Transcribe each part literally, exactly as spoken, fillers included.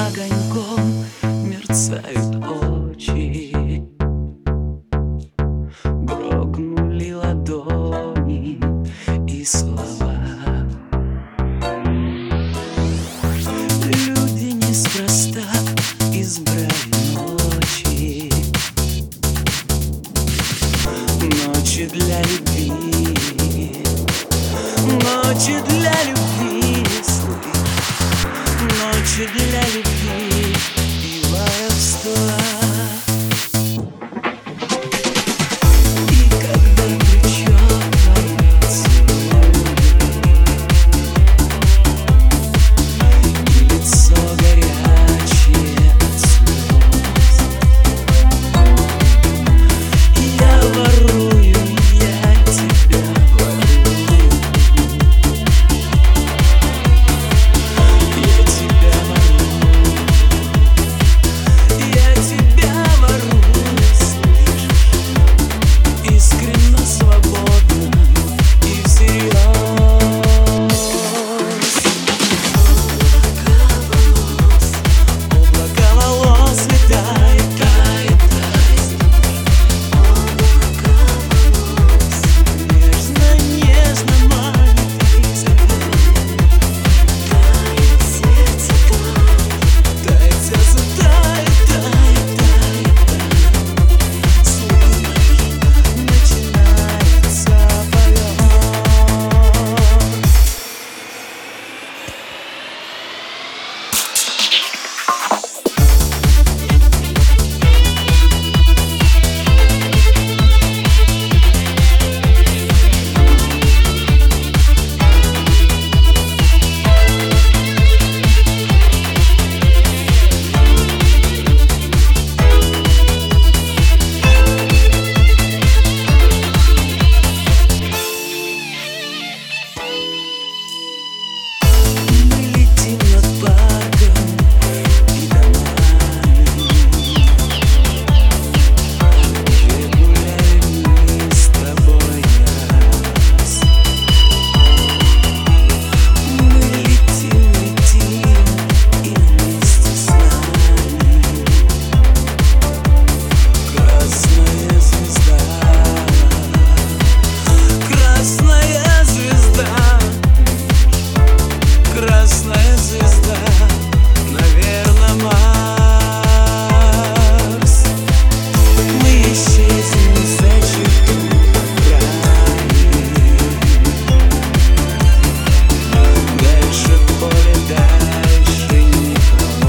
огоньком мерцают очи. Дрогнули ладони и слова. Люди неспроста избрали ночи, ночи для любви, ночи для любви, ночи для любви и воровства. И когда крючок твоя целует, и лицо горячее от слез, я ворую, я тебя ворую, я тебя ворую, я тебя ворую, слышишь? Искренно, свободно и всерьез. Облако волос летает, тает, тает. Нежно, нежно маленький цветок. Тает сердце, тает, тает сердце, тает, тает, тает. Слышь, начинается полет. Мы летим над парком и домами, где гуляли мы с тобой раз. Мы летим, летим, и вместе с нами красная звезда, красная звезда, красная звезда, наверно, Марс. Мы исчезнем за чертой края. Дальше поле, дальше никого.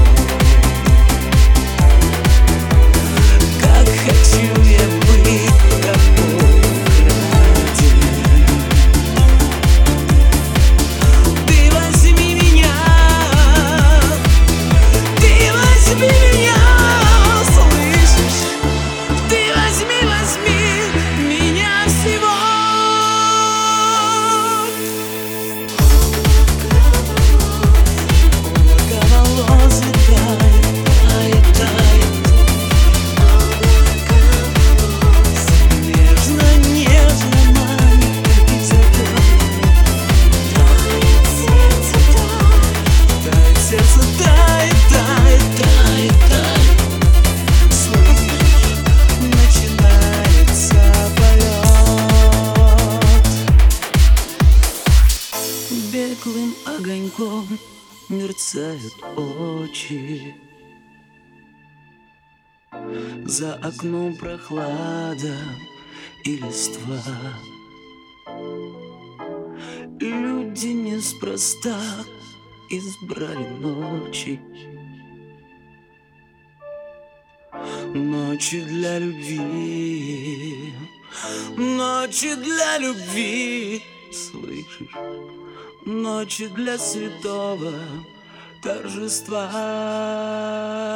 Как хочу я быть тобой украден. Ты возьми меня, ты возьми меня, слышишь? Ты возьми, возьми меня всего. Облако волос летает, тает, тает. Нежно, нежно маленький цветок. Тает сердце, тает, тает, тает, тает. Слышишь, начинается полет. Беглым огоньком мерцают очи. За окном прохлада и листва. Люди неспроста избрали ночи, ночи для любви, ночи для любви, слышишь? Ночи для святого торжества.